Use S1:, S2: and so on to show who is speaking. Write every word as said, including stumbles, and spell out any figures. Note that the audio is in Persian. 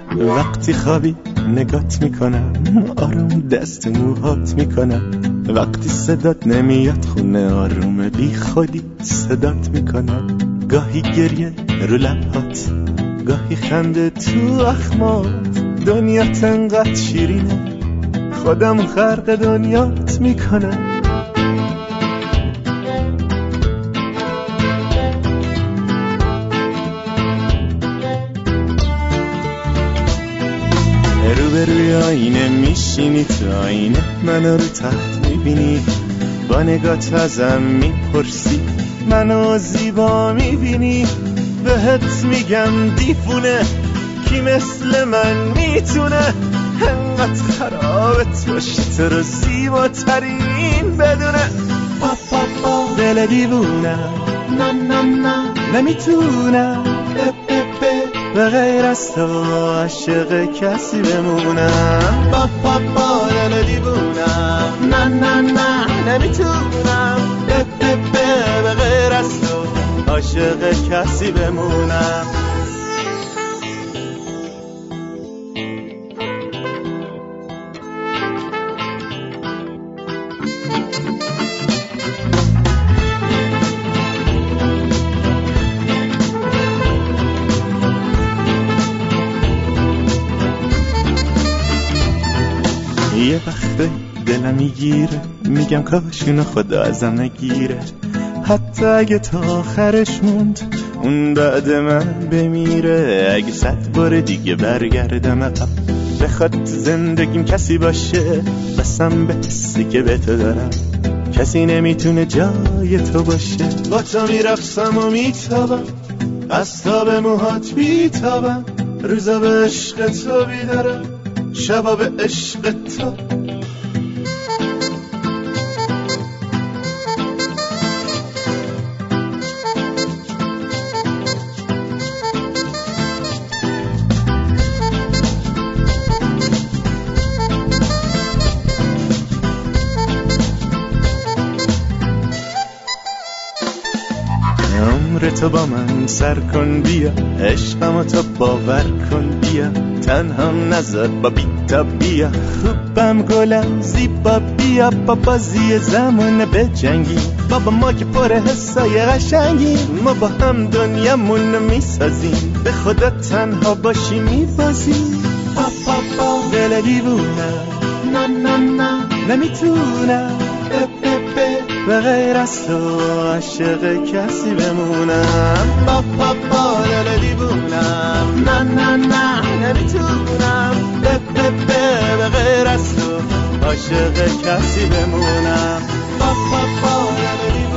S1: وقتی خوابی نگات میکنم، آروم دست موهات میکنم. وقتی صدات نمیاد خونه آروم بی خودی صدات میکنم. گاهی گریه رو لبهات، گاهی خنده تو اخمات. دنیات انقدر شیرینه خودم خرق دنیات میکنم. روبروی آینه میشینی، تو آینه منو رو تخت میبینی. با نگات ازم میپرسی منو زیبا میبینی. بهت میگم دیفونه کی مثل من میتونه انقدر خرابت باشه تو رو زیباترین بدونه. پا پا پا دل دیوونه نه نه نه نمیتونم به غیر از تو عاشق کسی بمونم. با پا پا دل دیوونم نه نه نه نمیتونم به به به به غیر از تو عاشق کسی بمونم. یه وقته دلم میگیره میگم کاش اینو خدا ازم نگیره. حتی اگه تا آخرش موند اون بعد من بمیره. اگه صد بار دیگه برگردم عقب بخواد زندگیم کسی باشه، بسم به حسی که به تو دارم کسی نمیتونه جای تو باشه. با تو میرقصم و میتابم، از تاب موهات بیتابم. روزا به عشق تو بیدارم، شبا به عشق تو. عمر تو با من سر کن بیا، عشقمو تو باور کن بیا. تنهام نذار با بیتا بیا، خوبم گلم زیبا بیا. با بازی زمان بجنگی بابا، ما که پر حسای قشنگی. ما با هم دنیامون میسازیم، به خدا تنها باشی میبازیم. با با با دل دیوونه نه نه نه نمیتونم به به به به غیر از تو عاشق کسی بمونم. با با با دل دیوونم نه نه نه نمیتونم به به به به غیر از تو عاشق کسی بمونم. با با با دل دیوونم.